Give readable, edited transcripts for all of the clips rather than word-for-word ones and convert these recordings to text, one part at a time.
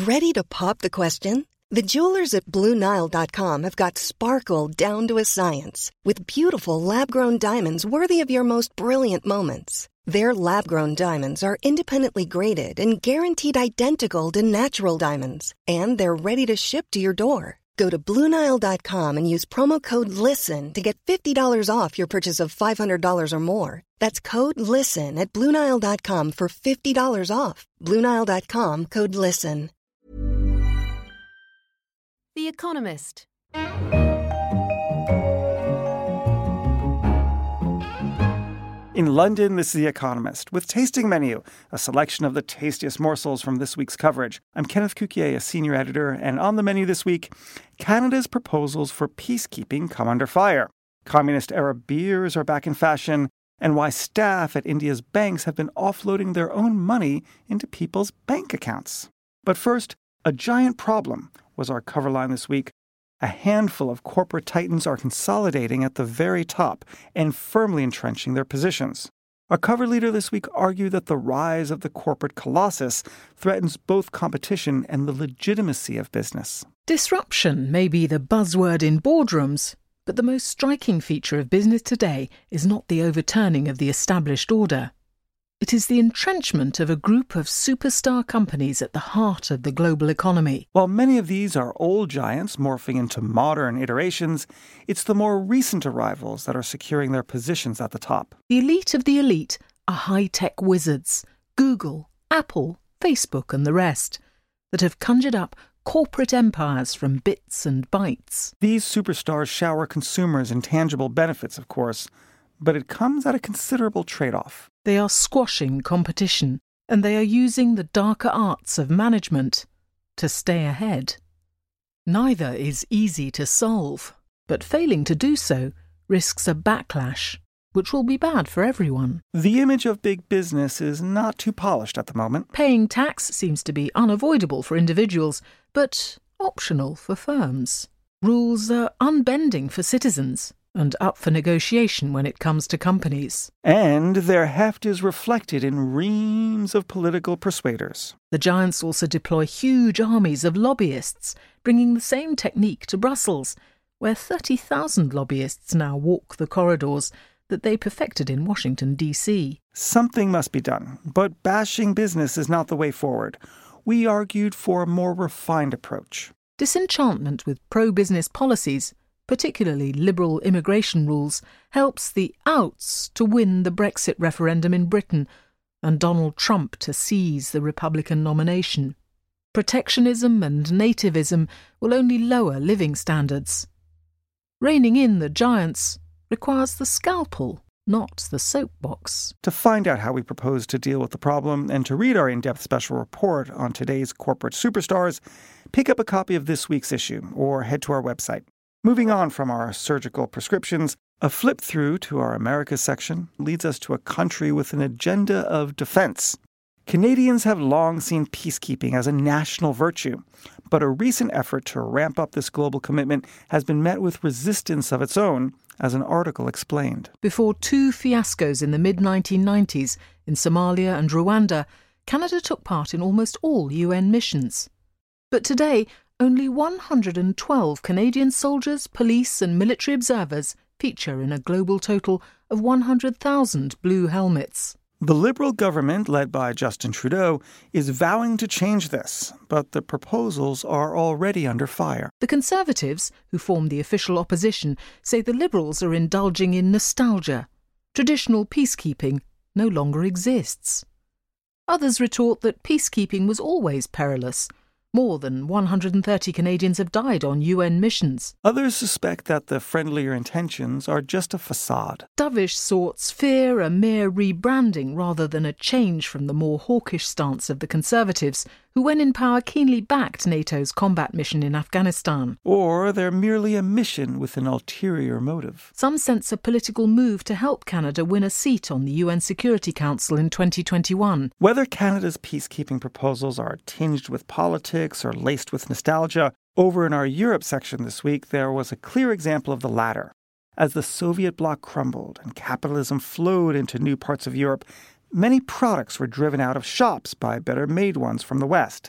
Ready to pop the question? The jewelers at BlueNile.com have got sparkle down to a science with beautiful lab-grown diamonds worthy of your most brilliant moments. Their lab-grown diamonds are independently graded and guaranteed identical to natural diamonds, and they're ready to ship to your door. Go to BlueNile.com and use promo code LISTEN to get $50 off your purchase of $500 or more. That's code LISTEN at BlueNile.com for $50 off. BlueNile.com, code LISTEN. The Economist. In London, this is The Economist, with Tasting Menu, a selection of the tastiest morsels from this week's coverage. I'm Kenneth Cukier, a senior editor, and on the menu this week, Canada's proposals for peacekeeping come under fire. Communist-era beers are back in fashion, and why staff at India's banks have been offloading their own money into people's bank accounts. But first, a giant problem was our cover line this week. A handful of corporate titans are consolidating at the very top and firmly entrenching their positions. Our cover leader this week argued that the rise of the corporate colossus threatens both competition and the legitimacy of business. Disruption may be the buzzword in boardrooms, but the most striking feature of business today is not the overturning of the established order. It is the entrenchment of a group of superstar companies at the heart of the global economy. While many of these are old giants morphing into modern iterations, it's the more recent arrivals that are securing their positions at the top. The elite of the elite are high-tech wizards, Google, Apple, Facebook and the rest, that have conjured up corporate empires from bits and bytes. These superstars shower consumers in tangible benefits, of course, but it comes at a considerable trade-off. They are squashing competition, and they are using the darker arts of management to stay ahead. Neither is easy to solve, but failing to do so risks a backlash, which will be bad for everyone. The image of big business is not too polished at the moment. Paying tax seems to be unavoidable for individuals, but optional for firms. Rules are unbending for citizens, and up for negotiation when it comes to companies. And their heft is reflected in reams of political persuaders. The giants also deploy huge armies of lobbyists, bringing the same technique to Brussels, where 30,000 lobbyists now walk the corridors that they perfected in Washington, D.C. Something must be done, but bashing business is not the way forward. We argued for a more refined approach. Disenchantment with pro-business policies, particularly liberal immigration rules, helps the outs to win the Brexit referendum in Britain and Donald Trump to seize the Republican nomination. Protectionism and nativism will only lower living standards. Reining in the giants requires the scalpel, not the soapbox. To find out how we propose to deal with the problem and to read our in-depth special report on today's corporate superstars, pick up a copy of this week's issue or head to our website. Moving on from our surgical prescriptions, a flip through to our Americas section leads us to a country with an agenda of defense. Canadians have long seen peacekeeping as a national virtue, but a recent effort to ramp up this global commitment has been met with resistance of its own, as an article explained. Before two fiascos in the mid-1990s in Somalia and Rwanda, Canada took part in almost all UN missions. But today, only 112 Canadian soldiers, police and military observers feature in a global total of 100,000 blue helmets. The Liberal government, led by Justin Trudeau, is vowing to change this, but the proposals are already under fire. The Conservatives, who form the official opposition, say the Liberals are indulging in nostalgia. Traditional peacekeeping no longer exists. Others retort that peacekeeping was always perilous. More than 130 Canadians have died on UN missions. Others suspect that the friendlier intentions are just a facade. Dovish sorts fear a mere rebranding rather than a change from the more hawkish stance of the Conservatives, who when in power keenly backed NATO's combat mission in Afghanistan. Or they're merely a mission with an ulterior motive. Some sense a political move to help Canada win a seat on the UN Security Council in 2021. Whether Canada's peacekeeping proposals are tinged with politics or laced with nostalgia, over in our Europe section this week, there was a clear example of the latter. As the Soviet bloc crumbled and capitalism flowed into new parts of Europe, many products were driven out of shops by better-made ones from the West.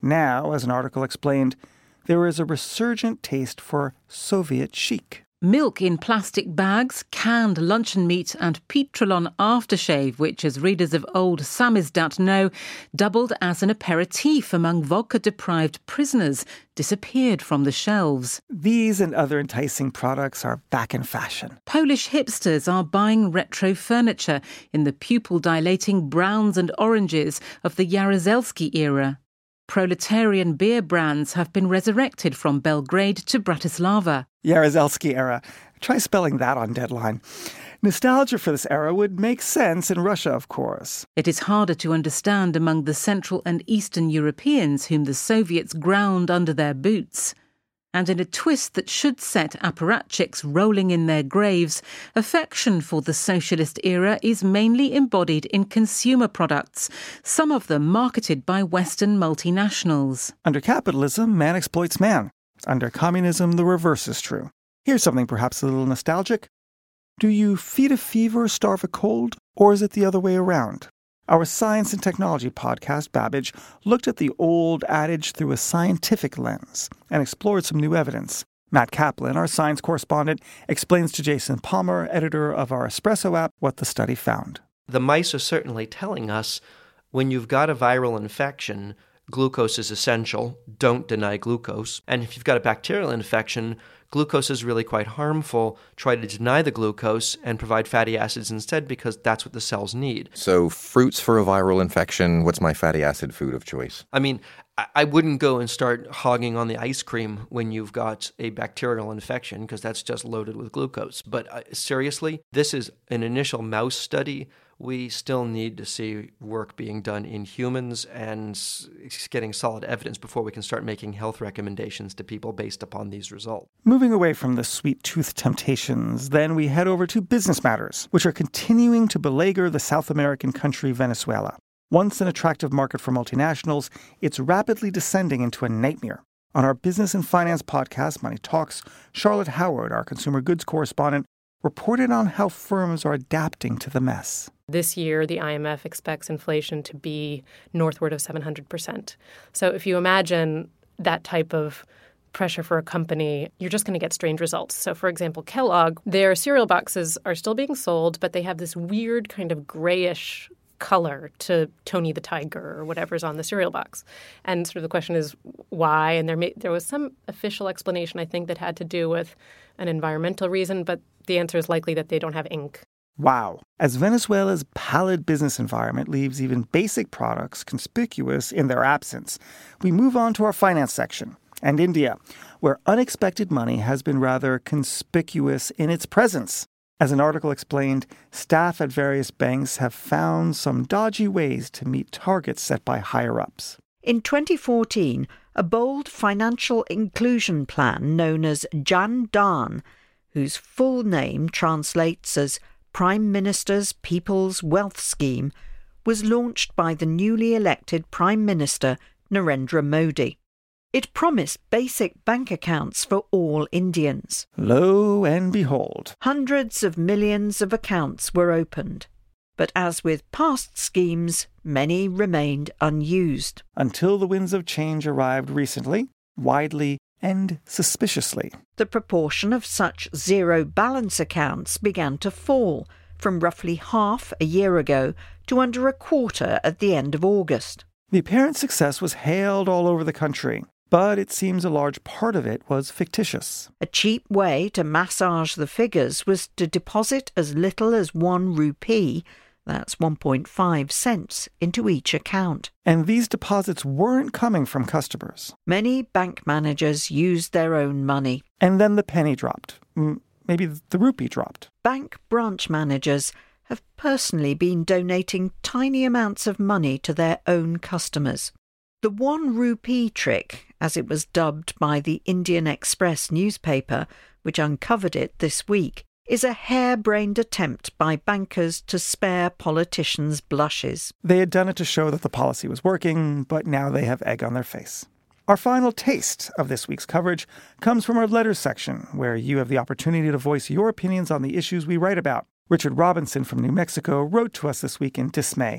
Now, as an article explained, there is a resurgent taste for Soviet chic. Milk in plastic bags, canned luncheon meat and Petrolon aftershave, which, as readers of old Samizdat know, doubled as an aperitif among vodka-deprived prisoners, disappeared from the shelves. These and other enticing products are back in fashion. Polish hipsters are buying retro furniture in the pupil-dilating browns and oranges of the Jaruzelski era. Proletarian beer brands have been resurrected from Belgrade to Bratislava. Jaruzelski era. Try spelling that on Deadline. Nostalgia for this era would make sense in Russia, of course. It is harder to understand among the Central and Eastern Europeans whom the Soviets ground under their boots. And in a twist that should set apparatchiks rolling in their graves, affection for the socialist era is mainly embodied in consumer products, some of them marketed by Western multinationals. Under capitalism, man exploits man. Under communism, the reverse is true. Here's something perhaps a little nostalgic. Do you feed a fever, starve a cold, or is it the other way around? Our Science and Technology podcast, Babbage, looked at the old adage through a scientific lens and explored some new evidence. Matt Kaplan, our science correspondent, explains to Jason Palmer, editor of our Espresso app, what the study found. The mice are certainly telling us when you've got a viral infection, glucose is essential. Don't deny glucose. And if you've got a bacterial infection, glucose is really quite harmful. Try to deny the glucose and provide fatty acids instead because that's what the cells need. So fruits for a viral infection, what's my fatty acid food of choice? I mean, I wouldn't go and start hogging on the ice cream when you've got a bacterial infection because that's just loaded with glucose. But seriously, this is an initial mouse study. We still need to see work being done in humans and getting solid evidence before we can start making health recommendations to people based upon these results. Moving away from the sweet-tooth temptations, then we head over to business matters, which are continuing to beleaguer the South American country Venezuela. Once an attractive market for multinationals, it's rapidly descending into a nightmare. On our business and finance podcast, Money Talks, Charlotte Howard, our consumer goods correspondent, reported on how firms are adapting to the mess. This year, the IMF expects inflation to be northward of 700%. So if you imagine that type of pressure for a company, you're just going to get strange results. So, for example, Kellogg, their cereal boxes are still being sold, but they have this weird kind of grayish color to Tony the Tiger or whatever's on the cereal box. And sort of the question is why? And there was some official explanation, I think, that had to do with an environmental reason, but the answer is likely that they don't have ink. Wow. As Venezuela's pallid business environment leaves even basic products conspicuous in their absence, we move on to our finance section. And India, where unexpected money has been rather conspicuous in its presence. As an article explained, staff at various banks have found some dodgy ways to meet targets set by higher-ups. In 2014, a bold financial inclusion plan known as Jan Dhan, whose full name translates as Prime Minister's People's Wealth Scheme, was launched by the newly elected Prime Minister Narendra Modi. It promised basic bank accounts for all Indians. Lo and behold. Hundreds of millions of accounts were opened. But as with past schemes, many remained unused. Until the winds of change arrived recently, widely and suspiciously. The proportion of such zero balance accounts began to fall from roughly half a year ago to under a quarter at the end of August. The apparent success was hailed all over the country, but it seems a large part of it was fictitious. A cheap way to massage the figures was to deposit as little as 1 rupee, that's 1.5 cents, into each account. And these deposits weren't coming from customers. Many bank managers used their own money. And then the penny dropped. Maybe the rupee dropped. Bank branch managers have personally been donating tiny amounts of money to their own customers. The 1 rupee trick, as it was dubbed by the Indian Express newspaper, which uncovered it this week, is a harebrained attempt by bankers to spare politicians' blushes. They had done it to show that the policy was working, but now they have egg on their face. Our final taste of this week's coverage comes from our letters section, where you have the opportunity to voice your opinions on the issues we write about. Richard Robinson from New Mexico wrote to us this week in dismay.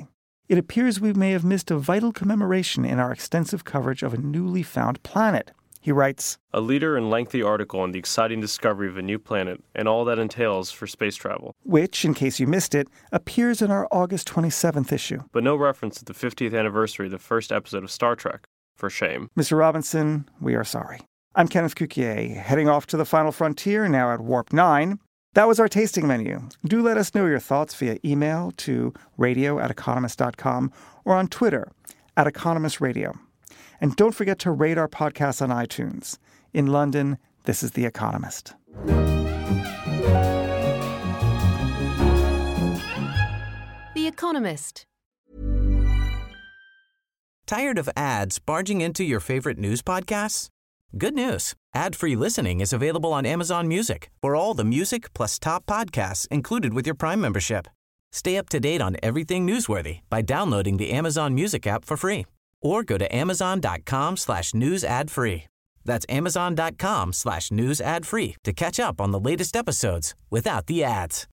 it appears we may have missed a vital commemoration in our extensive coverage of a newly found planet. He writes, a leader and lengthy article on the exciting discovery of a new planet and all that entails for space travel. Which, in case you missed it, appears in our August 27th issue. But no reference to the 50th anniversary of the first episode of Star Trek. For shame. Mr. Robinson, we are sorry. I'm Kenneth Cukier, heading off to the final frontier, now at Warp 9. That was our tasting menu. Do let us know your thoughts via email to radio@economist.com or on Twitter @EconomistRadio. And don't forget to rate our podcast on iTunes. In London, this is The Economist. The Economist. Tired of ads barging into your favorite news podcasts? Good news. Ad-free listening is available on Amazon Music for all the music plus top podcasts included with your Prime membership. Stay up to date on everything newsworthy by downloading the Amazon Music app for free or go to amazon.com/news ad free. That's amazon.com/news ad free to catch up on the latest episodes without the ads.